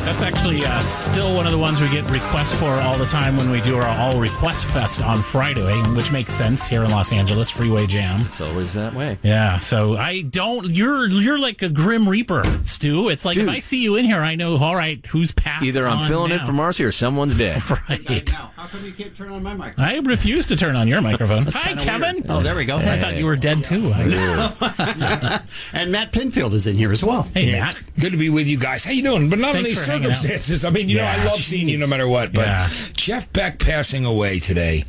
That's actually still one of the ones we get requests for all the time when we do our All Request Fest on Friday, which makes sense here in Los Angeles, Freeway Jam. It's always that way. Yeah, so I don't... You're like a Grim Reaper, Stu. It's like, dude, if I see you in here, I know, all right, who's passed. Either I'm filling it for Marcy or someone's dead. Right. How come you can't turn on my microphone? I refuse to turn on your microphone. Hi, Kevin. Weird. Oh, there we go. I thought you were dead, too. And Matt Pinfield is in here as well. Hey, Matt. Good to be with you guys. How you doing? But not in these circumstances. I mean, you know, I love seeing you no matter what. But Jeff Beck passing away today.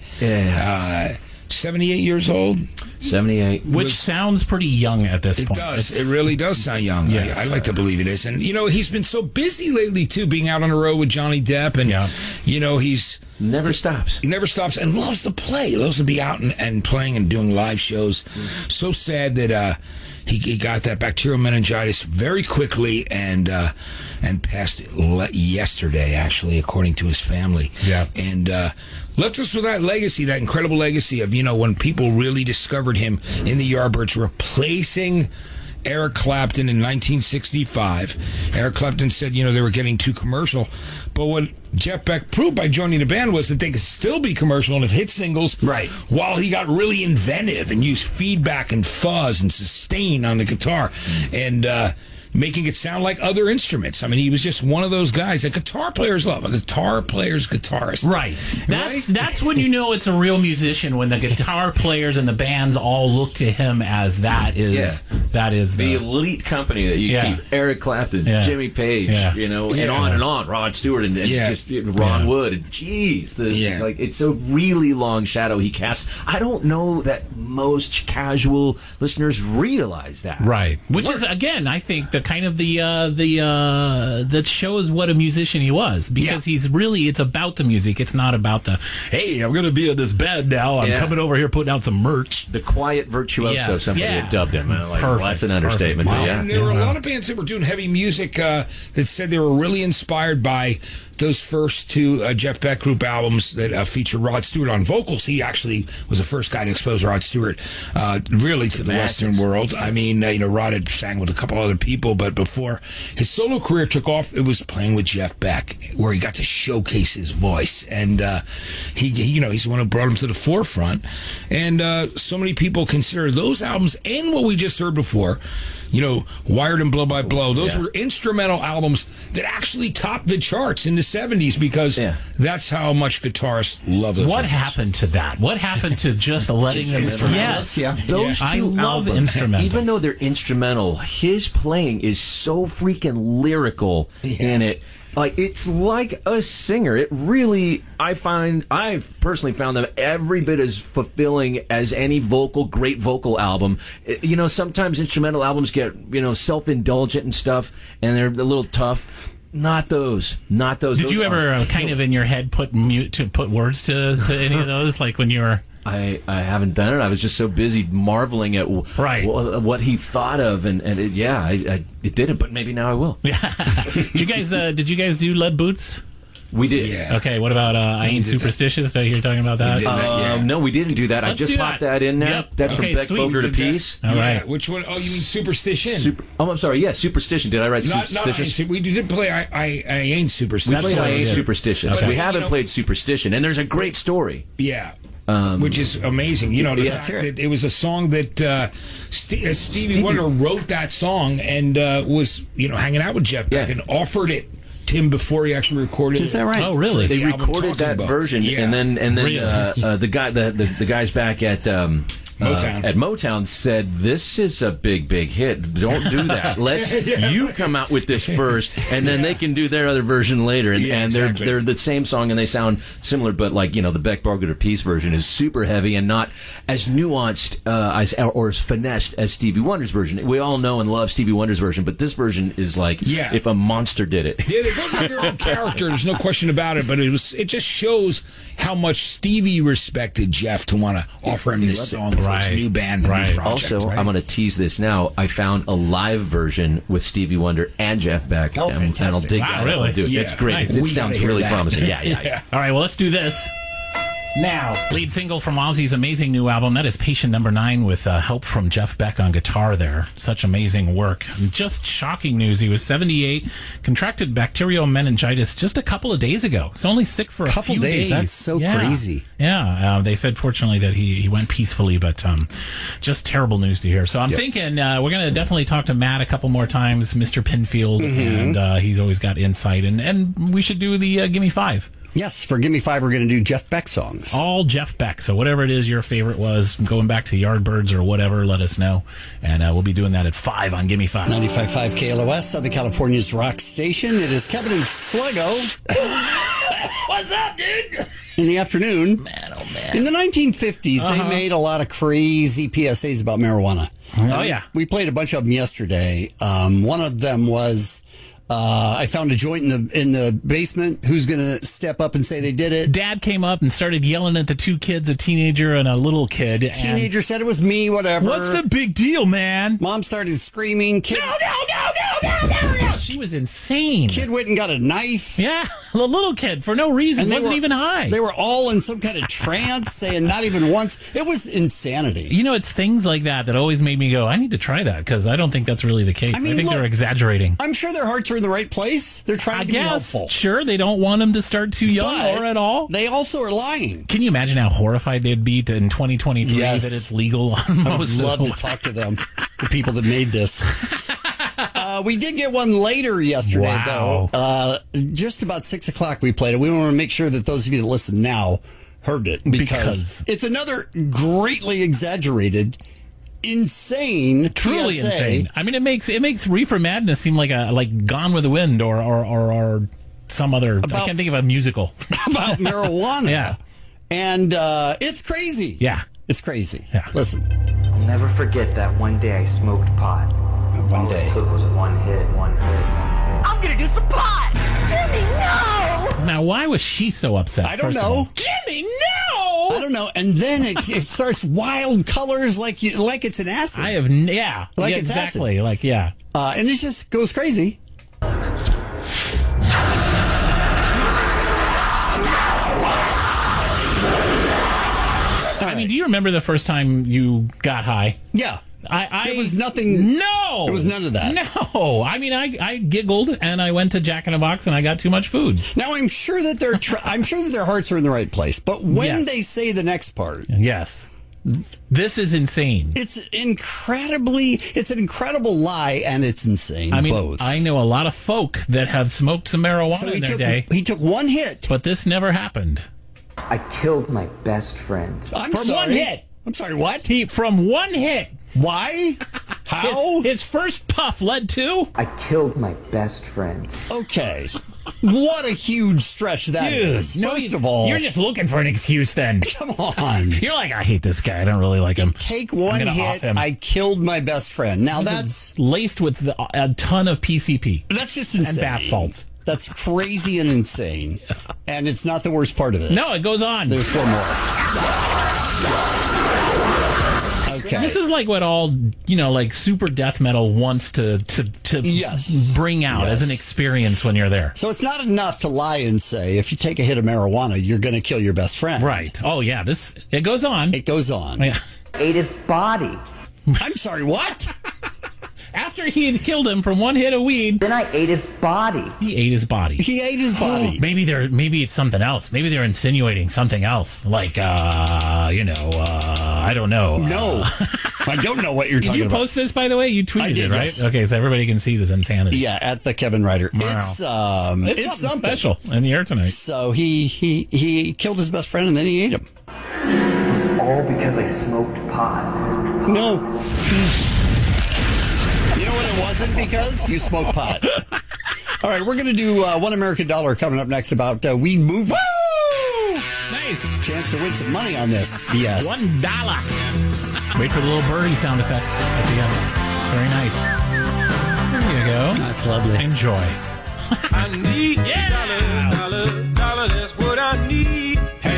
78 years old. 78. Which sounds pretty young at this point. It does. It really does sound young. Yes. I like to believe it is. And, you know, he's been so busy lately, too, being out on the road with Johnny Depp. And, you know, he's... Never stops. He never stops and loves to play. He loves to be out and playing and doing live shows. So sad that he got that bacterial meningitis very quickly and passed yesterday, actually, according to his family. Yeah. And left us with that legacy, that incredible legacy of, you know, when people really discovered him in the Yardbirds, replacing Eric Clapton in 1965. Eric Clapton said, you know, they were getting too commercial. But what Jeff Beck proved by joining the band was that they could still be commercial and have hit singles, right, while he got really inventive and used feedback and fuzz and sustain on the guitar and making it sound like other instruments. I mean, he was just one of those guys that guitar players love. A guitar player's guitarist. Right. That's when you know it's a real musician, when the guitar players and the bands all look to him as that is the elite company that you keep. Eric Clapton, Jimmy Page, you know, and on. Rod Stewart and just Ron Wood. And geez, like it's a really long shadow he casts. I don't know that most casual listeners realize that. Right. Which is, again, I think the kind of that shows what a musician he was, because he's really, it's about the music. It's not about the, hey, I'm going to be in this bed now. I'm coming over here putting out some merch. The quiet virtuoso, somebody had dubbed him. Like, well, that's an understatement. Wow. And there were a lot of bands that were doing heavy music that said they were really inspired by those first two Jeff Beck group albums that featured Rod Stewart on vocals. He actually was the first guy to expose Rod Stewart really to the Western world. I mean, you know, Rod had sang with a couple other people, but before his solo career took off, it was playing with Jeff Beck, where he got to showcase his voice. And he you know, he's the one who brought him to the forefront. And so many people consider those albums and what we just heard before, you know, Wired and Blow by Blow, those were instrumental albums that actually topped the charts in the 70s, because that's how much guitarists love those. What happened to that? What happened to just letting them? Yes, those two I love instrumental. Even though they're instrumental, his playing is so freaking lyrical in it. Like, it's like a singer. It really, I've personally found them every bit as fulfilling as any great vocal album. You know, sometimes instrumental albums get, you know, self-indulgent and stuff, and they're a little tough. Not those. Did you ever kind of in your head put words to any of those? Like when you were... I haven't done it. I was just so busy marveling at what he thought of, and it didn't. But maybe now I will. Yeah. Did you guys do Lead Boots? We did. Yeah. Okay, what about I Ain't Superstitious? Did I hear you talking about that? No, we didn't do that. I just popped that in now. Yep. That's from Beck Bogert a Piece. All right. Which one? Oh, you mean Superstition? I'm sorry. Yeah, Superstition. Did I write Superstition? We did play I Ain't Superstition. We played I Ain't Superstition. Okay. We haven't played Superstition, and there's a great story. Yeah. Which is amazing. You know, the fact that it was a song that Stevie Wonder wrote that song and was, you know, hanging out with Jeff Beck and offered it to him before he actually recorded it. Is that right? Oh, really? They recorded that version, and then the guys back at Motown said, "This is a big hit. Don't do that. Let's you come out with this first, and then they can do their other version later." And they're the same song, and they sound similar, but like, you know, the Beck Bogert Piece version is super heavy and not as nuanced or as finessed as Stevie Wonder's version. We all know and love Stevie Wonder's version, but this version is like if a monster did it. Yeah, they both have their own character. There's no question about it. But it just shows how much Stevie respected Jeff to want to offer him this song. His new band, new project. Also, I'm going to tease this now. I found a live version with Stevie Wonder and Jeff Beck, and I'll dig that. Really? Do it. It's great. Nice. It sounds really promising. Yeah. All right, well, let's do this. Now, lead single from Ozzy's amazing new album, that is Patient Number 9 with help from Jeff Beck on guitar there. Such amazing work. Just shocking news. He was 78, contracted bacterial meningitis just a couple of days ago. He's only sick for a couple few days. That's so crazy. Yeah, they said fortunately that he went peacefully, but just terrible news to hear. So I'm thinking we're going to definitely talk to Matt a couple more times, Mr. Pinfield, and he's always got insight. And we should do the Gimme 5. Yes, for Gimme 5, we're going to do Jeff Beck songs. All Jeff Beck. So whatever it is your favorite was, going back to Yardbirds or whatever, let us know. And we'll be doing that at 5 on Gimme 5. 95.5 KLOS, Southern California's rock station. It is Kevin and Sluggo. What's up, dude? In the afternoon. Man, oh, man. In the 1950s, they made a lot of crazy PSAs about marijuana. Oh, yeah. We played a bunch of them yesterday. One of them was... I found a joint in the basement. Who's going to step up and say they did it? Dad came up and started yelling at the two kids, a teenager and a little kid. Teenager said it was me, whatever. What's the big deal, man? Mom started screaming. Kid, No. She was insane. Kid went and got a knife. Yeah, the little kid, for no reason. And Wasn't even high. They were all in some kind of trance, saying not even once. It was insanity. You know, it's things like that always made me go, I need to try that, because I don't think that's really the case. I think look, they're exaggerating. I'm sure their hearts are in the right place. They're trying to be helpful. Sure, they don't want them to start too young or at all. They also are lying. Can you imagine how horrified they'd be in 2023 that it's legal on most I would love to talk to them, the people that made this. We did get one later yesterday, though. Just about 6 o'clock we played it. We want to make sure that those of you that listen now heard it, because it's another greatly exaggerated, insane, truly PSA. insane. I mean, it makes Reefer Madness seem like Gone with the Wind or some other. I can't think of a musical about marijuana. Yeah, and it's crazy. Yeah, it's crazy. Yeah, listen. I'll never forget that one day I smoked pot. One day. All it took was one hit. I'm gonna do some pot! Jimmy, no! Now, why was she so upset? I don't know. Jimmy, no! I don't know. And then it starts wild colors like it's an acid. Like it's exactly. Acid. And it just goes crazy. I mean, do you remember the first time you got high? Yeah. It was nothing. No, it was none of that. No, I mean, I giggled and I went to Jack in the Box and I got too much food. Now I'm sure that I'm sure that their hearts are in the right place. But when they say the next part, this is insane. It's an incredible lie, and it's insane. I mean, both. I know a lot of folk that have smoked some marijuana in their day. He took one hit, but this never happened. I killed my best friend. From one hit. I'm sorry, what? From one hit. Why? How? His first puff led to? I killed my best friend. Okay. What a huge stretch that is. First of all, you're just looking for an excuse then. Come on. You're like, I hate this guy. I don't really like him. Take one hit. I killed my best friend. Now that's laced with a ton of PCP. That's just insane. And bath salts. That's crazy and insane. And it's not the worst part of this. No, it goes on. There's still more. Okay. This is like what all, like super death metal wants to bring out as an experience when you're there. So it's not enough to lie and say, if you take a hit of marijuana, you're going to kill your best friend. Right. Oh, yeah. It goes on. It goes on. Yeah. Ate his body. I'm sorry, what? After he had killed him from one hit of weed. Then I ate his body. He ate his body. He ate his body. Oh, maybe it's something else. Maybe they're insinuating something else. Like, I don't know. No. I don't know what you're talking about. Did you post this, by the way? You tweeted it, right? Yes. Okay, so everybody can see this insanity. Yeah, at the Kevin Ryder. Wow. It's something special in the air tonight. So he killed his best friend and then he ate him. It was all because I smoked pot. No. You know what it wasn't? Because you smoke pot. All right, we're going to do $1 American Dollar coming up next about weed movies. Woo! Nice. Chance to win some money on this. Yes. $1. Wait for the little birdie sound effects at the end. It's very nice. There you go. That's lovely. Enjoy. I need dollar, that's what I need. Hey, hey.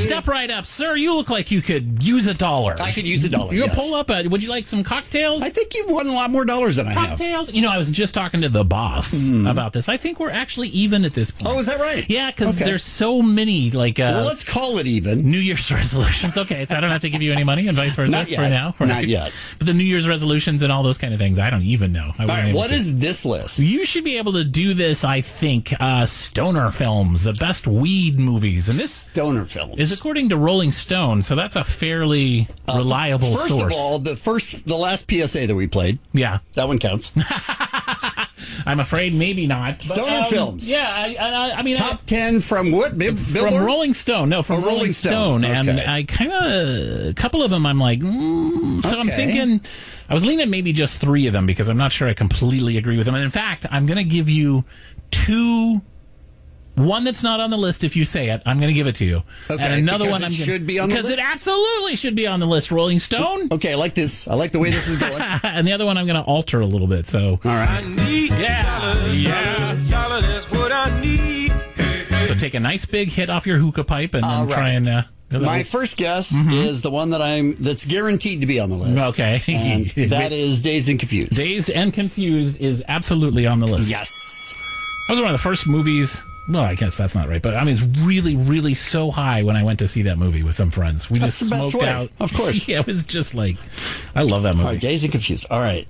Step right up, sir. You look like you could use $1. I could use $1. You yes. pull up. Would you like some cocktails? I think you've won a lot more dollars than I have. Cocktails. You know, I was just talking to the boss about this. I think we're actually even at this point. Oh, is that right? Yeah, because there's so many well, let's call it even. New Year's resolutions. Okay, so I don't have to give you any money and vice versa. Not yet. For now. Not yet. But the New Year's resolutions and all those kind of things, I don't even know. All right, what is this list? You should be able to do this, I think. Stoner films, the best weed movies. And this Stoner films is according to Rolling Stone, so that's a fairly reliable source. First of all, the last PSA that we played. Yeah. That one counts. I'm afraid maybe not. Stoner films. Yeah, I mean... Top 10 from what? Billboard? From Rolling Stone. No, from Rolling Stone. Okay. And I kind of... A couple of them I'm like... So I'm thinking... I was leaning maybe just 3 of them because I'm not sure I completely agree with them. And in fact, I'm going to give you 2... One that's not on the list. If you say it, I'm going to give it to you. Okay, and another because one should be on the list. Because it absolutely should be on the list. Rolling Stone. Okay, I like this. I like the way this is going. And the other one I'm going to alter a little bit. So all right. Yeah. That's what I need. So take a nice big hit off your hookah pipe and then try and. My first guess is the one that's guaranteed to be on the list. Okay. And that is Dazed and Confused. Dazed and Confused is absolutely on the list. Yes. That was one of the first movies. Well, I guess that's not right, but I mean, it's really, really so high when I went to see that movie with some friends. We That's just the best smoked way. out. Of course. Yeah, it was just like, I love that movie. All right, Dazed and Confused. All right.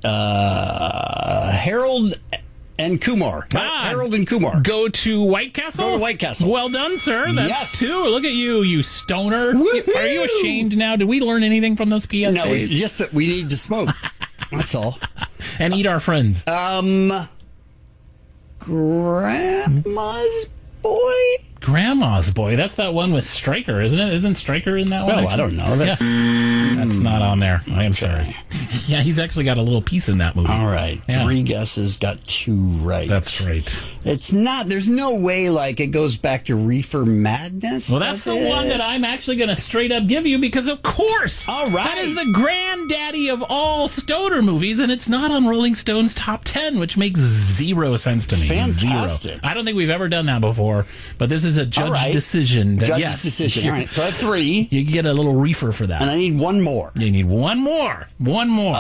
Harold and Kumar. Harold and Kumar. Go to White Castle? Go to White Castle. Well done, sir. That's Yes. 2. Look at you, you stoner. Woo-hoo! Are you ashamed now? Did we learn anything from those PSAs? No, just that we need to smoke. That's all. And eat our friends. Grandma's Boy? Grandma's Boy. That's that one with Stryker, isn't it? Isn't Stryker in that one? Well, I don't know. That's not on there. I am sorry. Yeah, he's actually got a little piece in that movie. All right. Yeah. 3 guesses, got 2 right. That's right. It's not, there's no way like it goes back to Reefer Madness. Well, that's the one that I'm actually going to straight up give you because, of course, all right, that is the granddaddy of all stoner movies, and it's not on Rolling Stone's top 10, which makes 0 sense to me. Fantastic. 0. I don't think we've ever done that before, but this is a judge decision. Judge's decision. All right, so I have 3. You get a little reefer for that. And I need 1 more. You need 1 more. 1 more.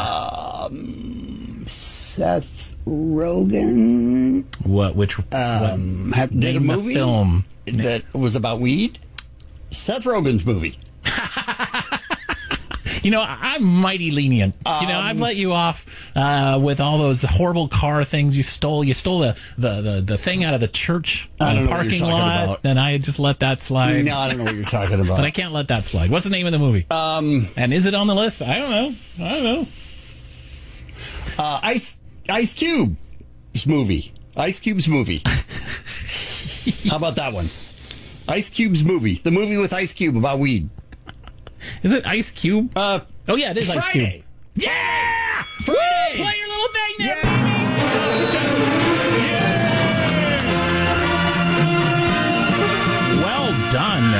Seth Rogen. What? Which? Did a movie film that was about weed. Seth Rogen's movie. You know, I'm mighty lenient. I've let you off with all those horrible car things you stole. You stole the thing out of the church parking lot, and I just let that slide. No, I don't know what you're talking about. But I can't let that slide. What's the name of the movie? And is it on the list? I don't know. Ice Cube's movie. Ice Cube's movie. How about that one? Ice Cube's movie. The movie with Ice Cube about weed. Is it Ice Cube? Oh, yeah, it is Ice Cube. Friday. Yeah! Friday! Play your little thing there, baby! Well done.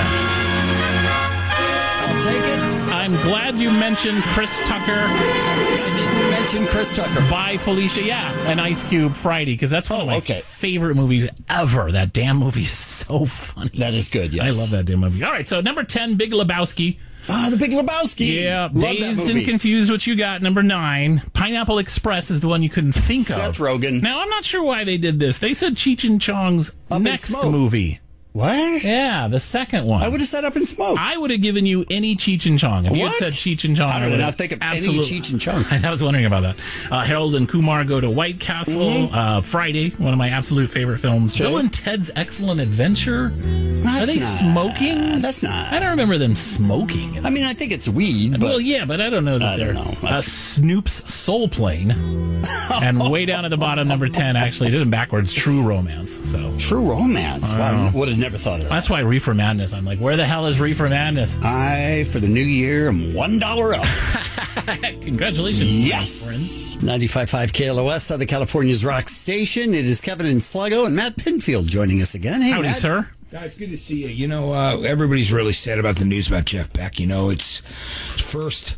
I'll take it. I'm glad you mentioned Chris Tucker. I didn't mention Chris Tucker. By Felicia, yeah, and Ice Cube Friday, because that's one of my okay. favorite movies ever. That damn movie is so funny. That is good, yes. I love that damn movie. All right, so number 10, Big Lebowski. The Big Lebowski. Yeah, Love Dazed and Confused, what you got, number 9. Pineapple Express is the one you couldn't think Seth of. Rogen. Now, I'm not sure why they did this. They said Cheech and Chong's Up in next Smoke. movie. What? Yeah, the second one. I would have said Up in Smoke. I would have given you any Cheech and Chong. If you had said Cheech and Chong, I would not think of any Cheech and Chong. I was wondering about that. Harold and Kumar Go to White Castle. Friday, one of my absolute favorite films. Okay. Bill and Ted's Excellent Adventure. Are they smoking? That's not. I don't remember them smoking. I mean, I think it's weed. But Well, yeah, but I don't know that they're. Snoop's Soul Plane. And way down at the bottom, number 10, actually, did it backwards, True Romance. So True Romance. Wow, would have never thought of that. That's why Reefer Madness. I'm like, where the hell is Reefer Madness? For the new year, I'm $1 up. Congratulations. Yes. 95.5 KLOS, Southern California's rock station. It is Kevin and Sluggo and Matt Pinfield joining us again. Hey, Howdy, Matt. sir. Guys, good to see you. You know, everybody's really sad about the news about Jeff Beck. You know, it's first,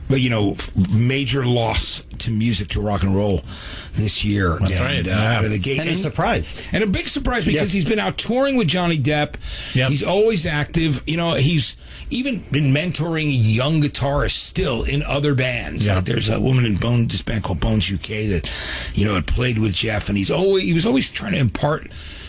major loss to music, to rock and roll this year. That's right. Out of the gate. And a surprise. And a big surprise because he's been out touring with Johnny Depp. Yep. He's always active. You know, he's even been mentoring young guitarists still in other bands. Yep. Like there's a woman in this band called Bones UK that, had played with Jeff, and he was always trying to impart,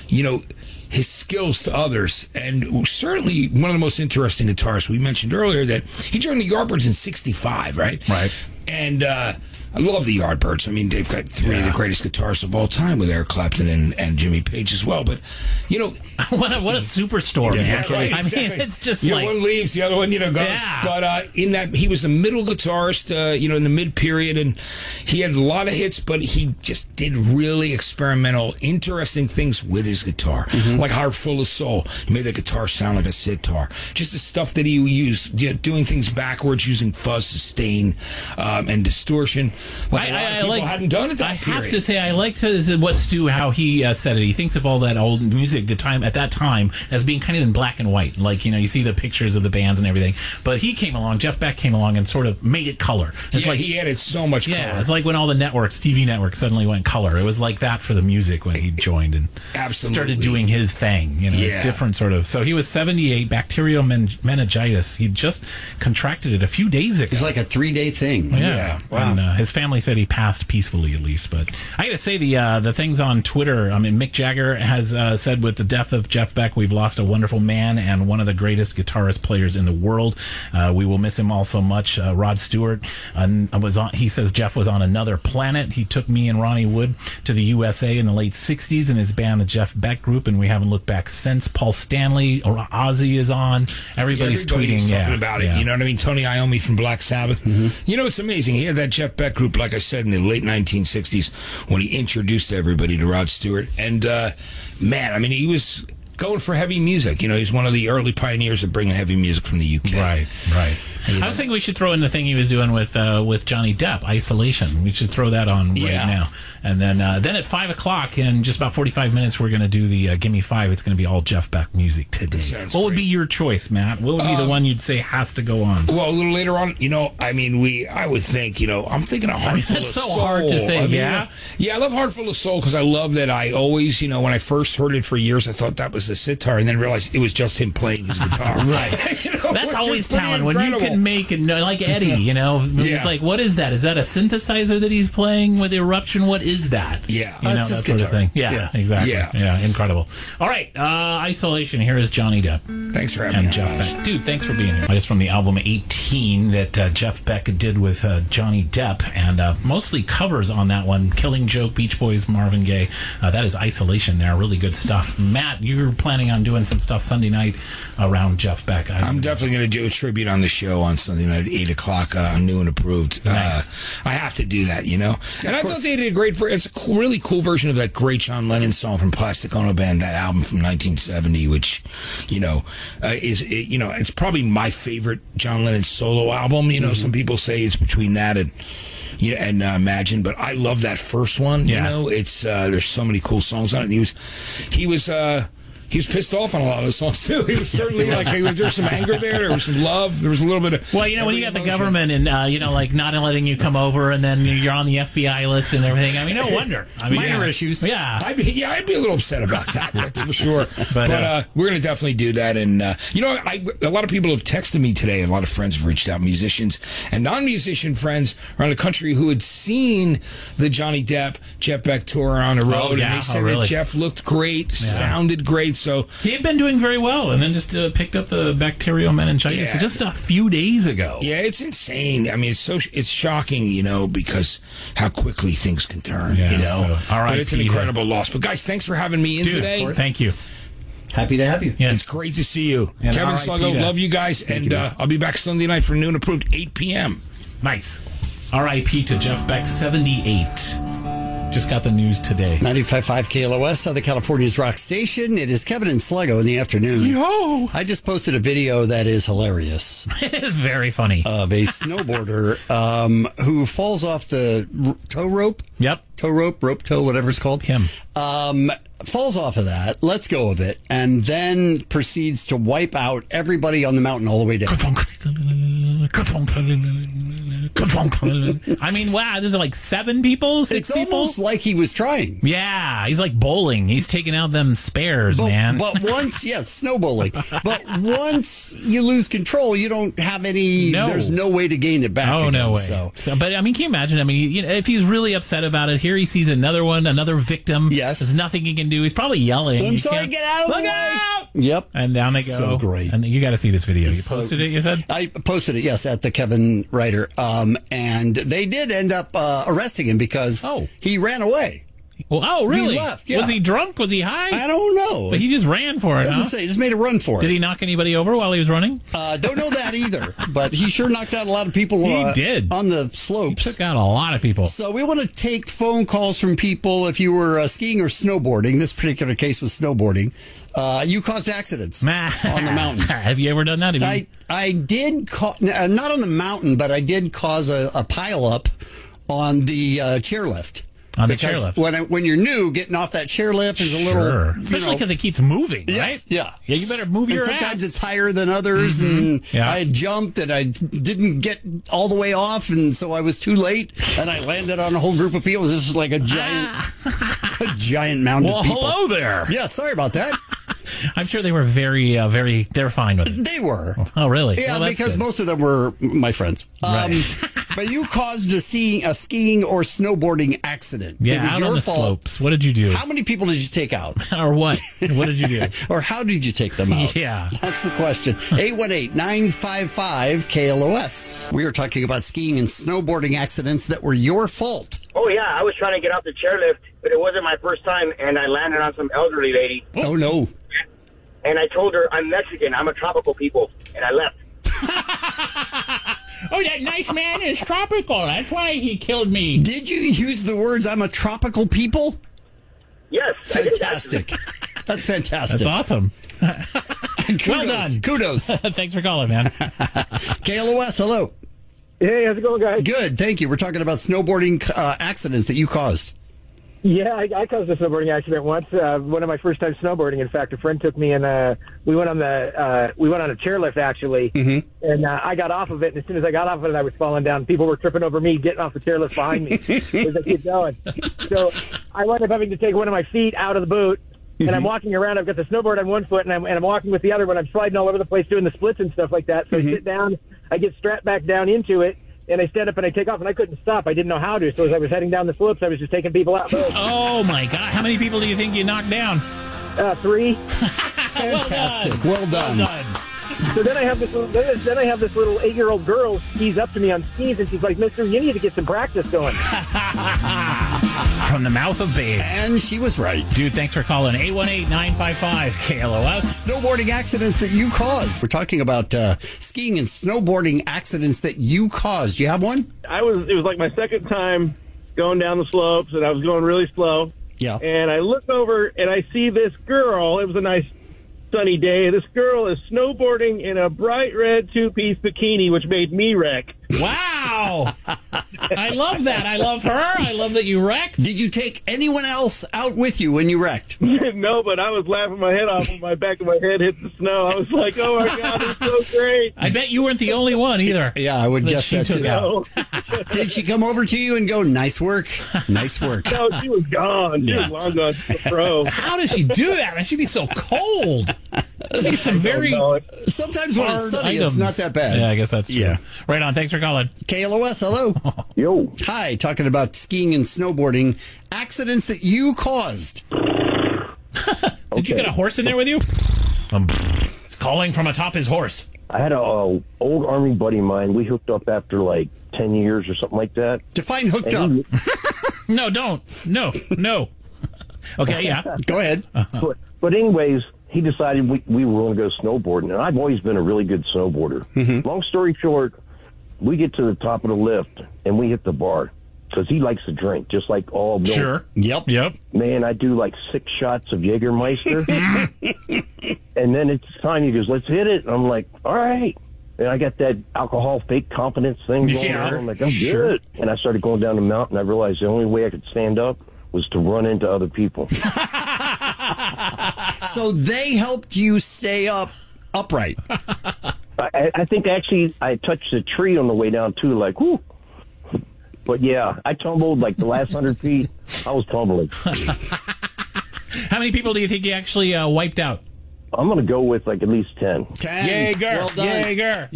his skills to others. And certainly one of the most interesting guitarists. We mentioned earlier that he joined the Yardbirds in 1965, right? Right. And I love the Yardbirds. I mean, they've got three of the greatest guitarists of all time with Eric Clapton and Jimmy Page as well. But, what a superstorm. Yeah, right, exactly. I mean, it's just one leaves, the other one, goes. Yeah. But in that, he was a middle guitarist, in the mid-period, and he had a lot of hits, but he just did really experimental, interesting things with his guitar. Mm-hmm. Like Heart Full of Soul. He made the guitar sound like a sitar. Just the stuff that he used, doing things backwards, using fuzz, sustain, and distortion. Like a lot of people hadn't done it that period. I have to say, I liked what Stu, how he said it. He thinks of all that old music at that time as being kind of in black and white. Like, you see the pictures of the bands and everything. But Jeff Beck came along and sort of made it color. It's like he added so much color. Yeah, it's like when all the TV networks suddenly went color. It was like that for the music when he joined and started doing his thing. It's different sort of. So he was 78, bacterial meningitis. He just contracted it a few days ago. It was like a 3-day thing. Yeah. Wow. And his family said he passed peacefully, at least. But I got to say, the things on Twitter. I mean, Mick Jagger has said, with the death of Jeff Beck, we've lost a wonderful man and one of the greatest guitarist players in the world. We will miss him all so much. Rod Stewart he says Jeff was on another planet. He took me and Ronnie Wood to the USA in the late 60s in his band, the Jeff Beck Group, and we haven't looked back since. Paul Stanley, Ozzy is on. Everybody's tweeting talking about it. You know what I mean? Tony Iommi from Black Sabbath. Mm-hmm. It's amazing. He had that Jeff Beck Group, like I said, in the late 1960s when he introduced everybody to Rod Stewart. And, man, I mean, he was going for heavy music. He's one of the early pioneers of bringing heavy music from the UK. Right. I was thinking we should throw in the thing he was doing with Johnny Depp, Isolation. We should throw that on right now. And then at 5 o'clock, in just about 45 minutes, we're going to do the Gimme 5. It's going to be all Jeff Beck music today. What would be your choice, Matt? What would be the one you'd say has to go on? Well, a little later on, I would think, I'm thinking a Heart Full of Soul. It's so hard to say, Yeah, I love Heart Full of Soul because I love that I always, when I first heard it for years, I thought that was the sitar, and then realized it was just him playing his guitar. Right. That's always talent. When you can make it, like Eddie, he's like, what is that? Is that a synthesizer that he's playing with Eruption? What is that? Yeah. That sort of thing. Yeah, exactly. Yeah, incredible. All right, Isolation. Here is Johnny Depp. Thanks for having me. And Jeff Beck. Dude, thanks for being here. It's from the album 18 that Jeff Beck did with Johnny Depp, and mostly covers on that one. Killing Joke, Beach Boys, Marvin Gaye. That is Isolation there. Really good stuff. Matt, you're planning on doing some stuff Sunday night around Jeff Beck. I'm definitely going to do a tribute on the show on Sunday night at 8 o'clock on New and Approved. Nice. I have to do that, And I thought they did a great it's a really cool version of that great John Lennon song from Plastic Ono Band, that album from 1970, which, it's probably my favorite John Lennon solo album. Some people say it's between that and Imagine, but I love that first one. It's there's so many cool songs on it. And he was pissed off on a lot of those songs too. He was certainly there was some anger there was some love, there was a little bit of when you got the government and like not letting you come over, and then you're on the FBI list and everything. I mean, no wonder. Minor issues. Yeah, I'd be a little upset about that. That's for sure. But we're going to definitely do that. And a lot of people have texted me today. A lot of friends have reached out, musicians and non-musician friends around the country who had seen the Johnny Depp, Jeff Beck tour on the road, and they said that Jeff looked great, sounded great. So he had been doing very well, and then just picked up the bacterial meningitis just a few days ago. Yeah, it's insane. I mean, it's shocking, because how quickly things can turn. So, all right, but it's an incredible loss. But guys, thanks for having me in today. Thank you. Happy to have you. Yes. It's great to see you, and Kevin Sluggo. Love you guys, and I'll be back Sunday night for New and Approved, 8 p.m. Nice. R.I.P. to Jeff Beck, 78. Just got the news today. 95.5 KLOS, Southern California's rock station. It is Kevin and Sluggo in the afternoon. Yo! I just posted a video that is hilarious. It is very funny. Of a snowboarder who falls off the tow rope. Yep. Tow rope, rope tow, whatever it's called. Him. Falls off of that, lets go of it, and then proceeds to wipe out everybody on the mountain all the way down. I mean, wow, there's like 7 people, 6 people. It's almost like he was trying. Yeah, he's like bowling. He's taking out them spares, man. But once, snow bowling. But once you lose control, you don't have any, there's no way to gain it back. Oh, again, no way. So, but I mean, can you imagine? I mean, you know, if he's really upset about it, here he sees another victim. Yes. There's nothing he can do. He's probably yelling. I'm sorry, get out of the way. Out! Yep. And down they go. So great. And you got to see this video. You posted it, you said? I posted it, yes, at the Kevin Ryder. And they did end up arresting him because he ran away. Well, oh, really? He left, yeah. Was he drunk? Was he high? I don't know. But he just ran for it, Doesn't say. He just made a run for it. Did he knock anybody over while he was running? Don't know that either. But he sure knocked out a lot of people he did. On the slopes. He took out a lot of people. So we want to take phone calls from people if you were skiing or snowboarding. This particular case was snowboarding. You caused accidents on the mountain. Have you ever done that? I did, not on the mountain, but I did cause a pileup on the chairlift. On the chairlift. When you're new, getting off that chairlift is a little... Especially because it keeps moving, right? Yeah. Yeah, you better move your ass. Sometimes it's higher than others, and I had jumped, and I didn't get all the way off, and so I was too late, and I landed on a whole group of people. It was just like a giant mound of people. Well, hello there. Yeah, sorry about that. I'm sure they were they're fine with it. They were. Oh, really? Yeah, well, because good. most of them were my friends. Right. But you caused a skiing or snowboarding accident. Yeah, it was out your on the fault. Slopes. What did you do? How many people did you take out? Or what? What did you do? Or how did you take them out? Yeah. That's the question. 818-955-KLOS. We are talking about skiing and snowboarding accidents that were your fault. Oh, yeah. I was trying to get off the chairlift, but it wasn't my first time, and I landed on some elderly lady. Oh, no. And I told her, I'm Mexican. I'm a tropical people. And I left. Oh, that nice man is tropical. That's why he killed me. Did you use the words, I'm a tropical people? Yes. Fantastic. That's fantastic. That's awesome. Kudos. Well done. Kudos. Thanks for calling, man. KLOS, hello. Hey, how's it going, guys? Good, thank you. We're talking about snowboarding accidents that you caused. Yeah, I caused a snowboarding accident once. One of my first time snowboarding. In fact, a friend took me and we went on a chairlift actually, and I got off of it. And as soon as I got off of it, I was falling down. People were tripping over me, getting off the chairlift behind me as I keep going. So I wound up having to take one of my feet out of the boot, and I'm walking around. I've got the snowboard on one foot, and I'm walking with the other one. I'm sliding all over the place doing the splits and stuff like that. So I sit down, I get strapped back down into it. And I stand up and I take off, and I couldn't stop. I didn't know how to. So as I was heading down the slopes, I was just taking people out. Oh, my God. How many people do you think you knocked down? 3. Fantastic. Well done. So then I have this little 8-year-old girl skis up to me on skis, and she's like, "Mister, you need to get some practice going." From the mouth of babes. And she was right. Dude, thanks for calling. 818-955-KLOS. Snowboarding accidents that you caused. We're talking about skiing and snowboarding accidents that you caused. You have one? It was like my second time going down the slopes, and I was going really slow. Yeah. And I look over, and I see this girl. It was a nice sunny day. This girl is snowboarding in a bright red 2-piece bikini, which made me wreck. Wow. I love that. I love her. I love that you wrecked. Did you take anyone else out with you when you wrecked? No, but I was laughing my head off when my back of my head hit the snow. I was like, oh, my God, it's so great. I bet you weren't the only one either. Yeah, I would guess that, too. No. Did she come over to you and go, nice work? Nice work. No, she was gone. She was long gone. She's a pro. How does she do that? Man, she'd be so cold. Be some very sometimes when it's sunny, items. It's not that bad. Yeah, I guess that's true. Yeah. Right on. Thanks for calling. KLOS, hello. Yo. Hi, talking about skiing and snowboarding accidents that you caused. Did you get a horse in there with you? It's calling from atop his horse. I had a old Army buddy of mine. We hooked up after like 10 years or something like that. Define hooked up. No, don't. No. Okay, yeah. Go ahead. But anyways, he decided we were going to go snowboarding, and I've always been a really good snowboarder. Long story short, we get to the top of the lift, and we hit the bar. because he likes to drink, just like all milk. Sure. Yep. Man, I do like 6 shots of Jägermeister. And then it's time. He goes, let's hit it. And I'm like, all right. And I got that alcohol fake confidence thing going on. I'm like, I'm good. And I started going down the mountain. I realized the only way I could stand up was to run into other people. So they helped you stay upright. I think actually I touched a tree on the way down too, like, whoo. But yeah, I tumbled like the last 100 feet. I was tumbling. How many people do you think you actually wiped out? I'm going to go with like at least 10. 10. Jaeger. Well done. Jaeger.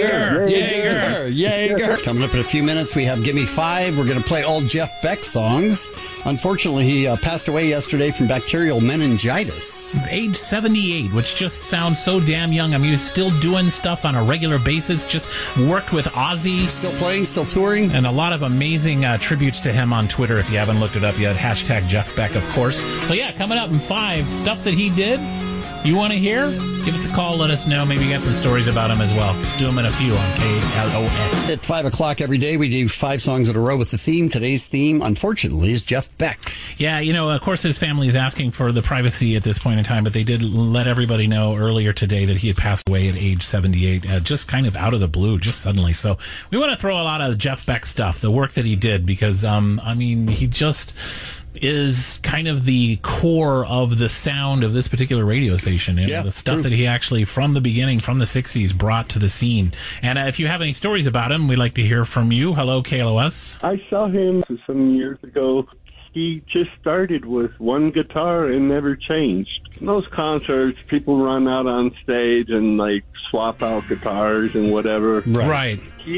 Coming up in a few minutes, we have Gimme 5. We're going to play all Jeff Beck songs. Unfortunately, he passed away yesterday from bacterial meningitis. He's age 78, which just sounds so damn young. I mean, he's still doing stuff on a regular basis. Just worked with Ozzy. Still playing, still touring. And a lot of amazing tributes to him on Twitter. If you haven't looked it up yet, hashtag Jeff Beck, of course. So yeah, coming up in 5, stuff that he did. You want to hear? Give us a call. Let us know. Maybe you got some stories about him as well. Do them in a few on KLOS. At 5 o'clock every day, we do 5 songs in a row with the theme. Today's theme, unfortunately, is Jeff Beck. Yeah, you know, of course, his family is asking for the privacy at this point in time, but they did let everybody know earlier today that he had passed away at age 78, just kind of out of the blue, just suddenly. So we want to throw a lot of Jeff Beck stuff, the work that he did, because, I mean, he just is kind of the core of the sound of this particular radio station. You know, the stuff that he actually, from the beginning, from the 60s, brought to the scene. And if you have any stories about him, we'd like to hear from you. Hello, KLOS. I saw him some years ago. He just started with one guitar and never changed. In those concerts, people run out on stage and like swap out guitars and whatever. Right.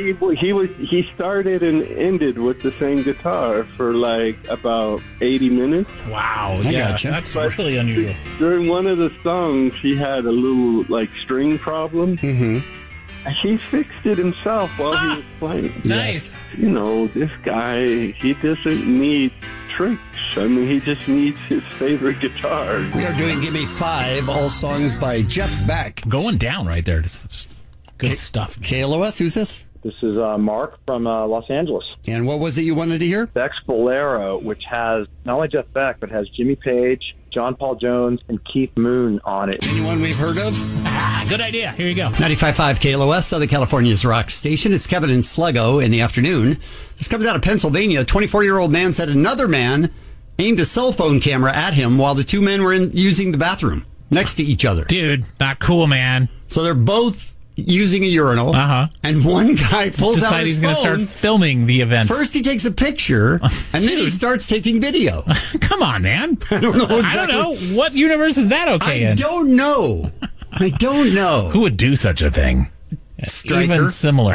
He started and ended with the same guitar for like about 80 minutes. Wow. Gotcha. That's really unusual. During one of the songs, he had a little like string problem. Mm-hmm. He fixed it himself while he was playing. Nice. You know, this guy, he doesn't need tricks. I mean, he just needs his favorite guitar. We are doing Gimme 5, all songs by Jeff Beck. Going down right there. Good stuff. KLOS, who's this? This is Mark from Los Angeles. And what was it you wanted to hear? Beck's Bolero, which has not only Jeff Beck, but has Jimmy Page, John Paul Jones, and Keith Moon on it. Anyone we've heard of? Good idea. Here you go. 95.5 KLOS, Southern California's rock station. It's Kevin and Sluggo in the afternoon. This comes out of Pennsylvania. A 24-year-old man said another man aimed a cell phone camera at him while the two men were using the bathroom next to each other. Dude, not cool, man. So they're both using a urinal, and one guy pulls out his phone. He's going to start filming the event. First, he takes a picture, and then he starts taking video. Come on, man. I don't know exactly. I don't know. What universe is that okay in? I don't know. Who would do such a thing? Striker. Even similar.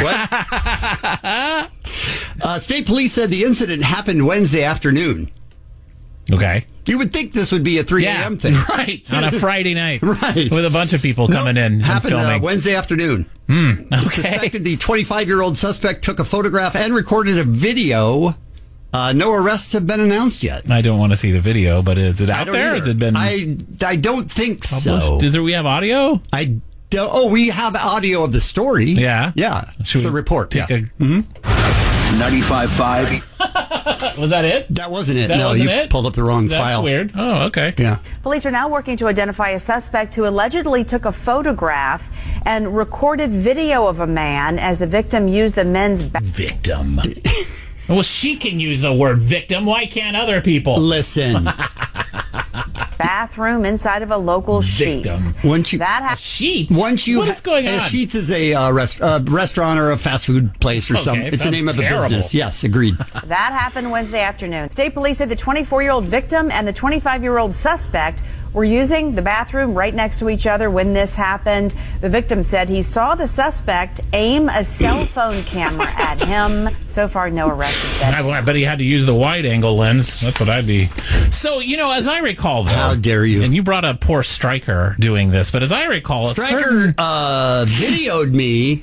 State police said the incident happened Wednesday afternoon. Okay. You would think this would be a 3 a.m. thing. Right. On a Friday night. Right. With a bunch of people coming in and filming. Wednesday afternoon. Okay. It's suspected the 25-year-old suspect took a photograph and recorded a video. No arrests have been announced yet. I don't want to see the video, but is it out there? Has it been I don't think published? so. We have audio? I don't. Oh, we have audio of the story. Yeah. Yeah. It's a report. Take 95.5. Was that it? That wasn't it. That no, wasn't you it? pulled up the wrong file. That's weird. Oh, okay. Yeah. Police are now working to identify a suspect who allegedly took a photograph and recorded video of a man as the victim used the men's victim. Well, she can use the word victim. Why can't other people? Listen. bathroom inside of a local Sheetz. Sheetz? What is going on? Sheetz is a restaurant or a fast food place or something. It's the name of the business. Yes, agreed. That happened Wednesday afternoon. State police said the 24-year-old victim and the 25-year-old suspect were using the bathroom right next to each other when this happened. The victim said he saw the suspect aim a cell phone camera at him. So far, no arrests. I bet he had to use the wide-angle lens. That's what I'd be. So, as I recall, though, how dare you? And you brought up poor Stryker doing this, but as I recall, Stryker videoed me.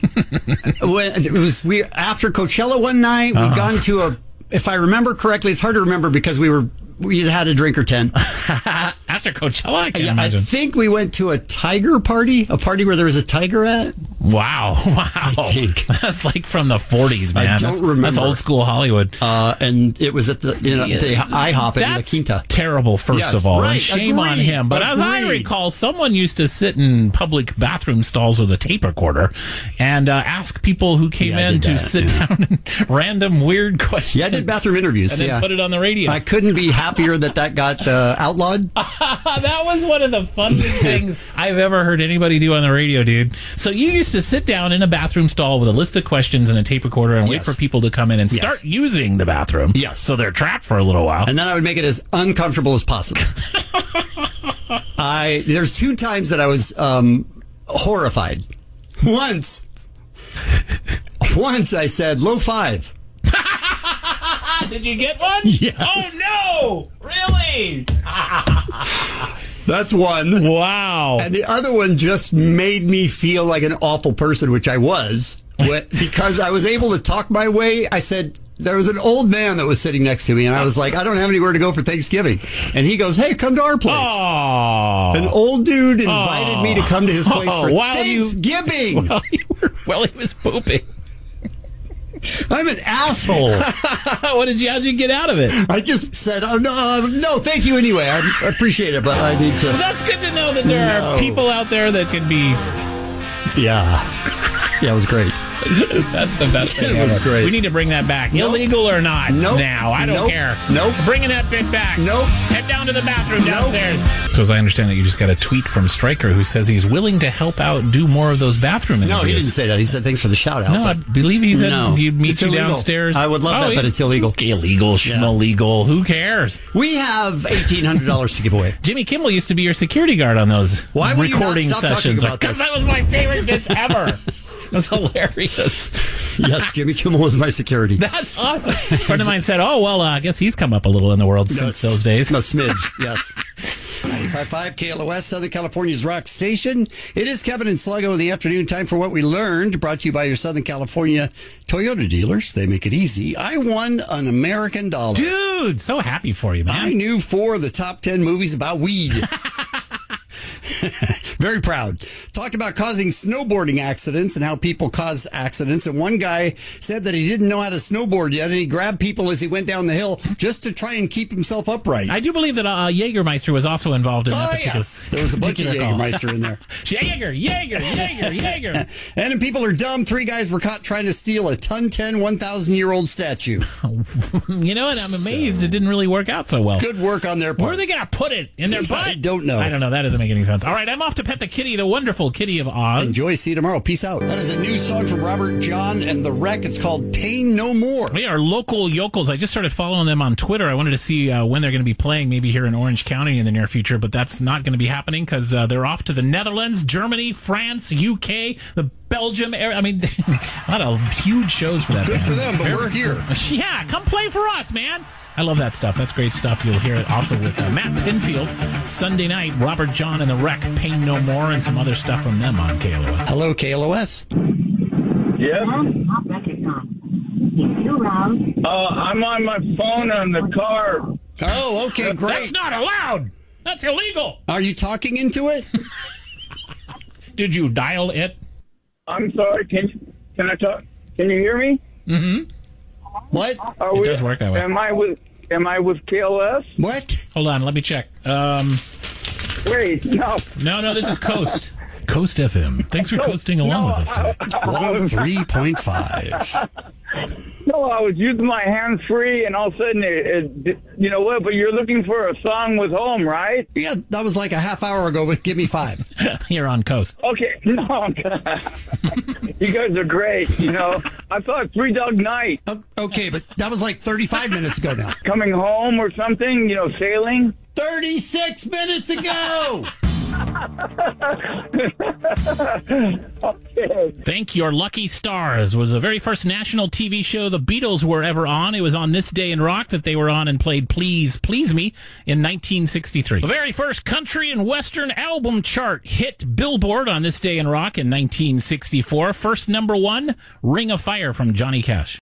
After Coachella one night. We'd gone to if I remember correctly, it's hard to remember because we had a drink or 10. After Coachella, I can't imagine. I think we went to a tiger party, a party where there was a tiger at. Wow. I think. That's like from the 40s, man. I don't remember. That's old school Hollywood. And it was at the IHOP in La Quinta. Terrible, first of all. Right. And shame on him. But as I recall, someone used to sit in public bathroom stalls with a tape recorder and ask people who came in to sit down and random weird questions. Yeah, I did bathroom interviews. And then put it on the radio. I couldn't be happier that got outlawed. That was one of the funniest things I've ever heard anybody do on the radio, dude. So you used to sit down in a bathroom stall with a list of questions and a tape recorder and wait for people to come in and start using the bathroom. Yes. So they're trapped for a little while. And then I would make it as uncomfortable as possible. There's 2 times that I was horrified. Once I said low 5. Did you get one? Yes. Oh, no! Really? That's one. Wow. And the other one just made me feel like an awful person, which I was. Because I was able to talk my way. I said, there was an old man that was sitting next to me, and I was like, I don't have anywhere to go for Thanksgiving. And he goes, hey, come to our place. Oh. An old dude invited me to come to his place for Thanksgiving. While he was pooping. I'm an asshole. How'd you get out of it? I just said, oh, no, thank you anyway. I appreciate it, but I need to. Well, that's good to know that there are people out there that can be. Yeah, it was great. That's the best thing It was ever. great. We need to bring that back. Nope. Illegal or not now. I don't care. Nope. Bringing that bit back. Nope. Head down to the bathroom downstairs. So as I understand it, you just got a tweet from Stryker who says he's willing to help out do more of those bathroom interviews. No, he didn't say that. He said thanks for the shout out. No, I believe he said he'd meet you illegal. downstairs. I would love that, but it's illegal. Illegal, schmillegal. Who cares? We have $1,800 to give away. Jimmy Kimmel used to be your security guard on those recording sessions. Because that was my favorite bits ever. It was hilarious. Yes, Jimmy Kimmel was my security. That's awesome. A friend of mine said, I guess he's come up a little in the world since those days. A smidge, yes. 95.5 KLOS, Southern California's rock station. It is Kevin and Sluggo in the afternoon. Time for What We Learned, brought to you by your Southern California Toyota dealers. They make it easy. I won an American dollar. Dude, so happy for you, man. I knew 4 of the top 10 movies about weed. Very proud. Talked about causing snowboarding accidents and how people cause accidents. And one guy said that he didn't know how to snowboard yet, and he grabbed people as he went down the hill just to try and keep himself upright. I do believe that Jägermeister was also involved in that particular. Yes. There was a bunch of Jägermeister in there. Jäger. And then people are dumb. 3 guys were caught trying to steal a 1,010-1,000-year-old statue. You know what? I'm amazed it didn't really work out so well. Good work on their part. Where are they going to put it? In their butt? I don't know. I don't know. That doesn't make any sense. All right, I'm off to pet the kitty, the wonderful Kitty of Oz. Enjoy. See you tomorrow. Peace out. That is a new song from Robert John and the Wreck. It's called Pain No More. We are local yokels. I just started following them on Twitter. I wanted to see when they're going to be playing, maybe here in Orange County in the near future, but that's not going to be happening because they're off to the Netherlands, Germany, France, UK, the Belgium area. I mean, a lot of huge shows for that. Good for them, but we're here. Yeah, come play for us, man. I love that stuff. That's great stuff. You'll hear it also with Matt Pinfield Sunday night. Robert John and the Wreck, Pain No More, and some other stuff from them on KLOS. Hello, KLOS. Yes. I'm on my phone on the car. Oh, okay, great. That's not allowed. That's illegal. Are you talking into it? Did you dial it? I'm sorry. Can I talk? Can you hear me? Mm-hmm. What? It does work that way. Am I with KLS? What? Hold on, let me check. Wait, no. No, this is Coast. Coast FM. Thanks for coasting along with us today. 103.5. No, I was using my hands free, and all of a sudden, you know what? But you're looking for a song with home, right? Yeah, that was like a half hour ago, but give me 5. You're on Coast. Okay, no. You guys are great, you know. I thought Three Dog Night. Okay, but that was like 35 minutes ago now. Coming home or something, you know, sailing. 36 minutes ago! Okay. Thank Your Lucky Stars was the very first national TV show the Beatles were ever on. It was on This Day in Rock that they were on and played Please, Please Me in 1963. The very first country and western album chart hit Billboard on This Day in Rock in 1964. First number 1, Ring of Fire from Johnny Cash.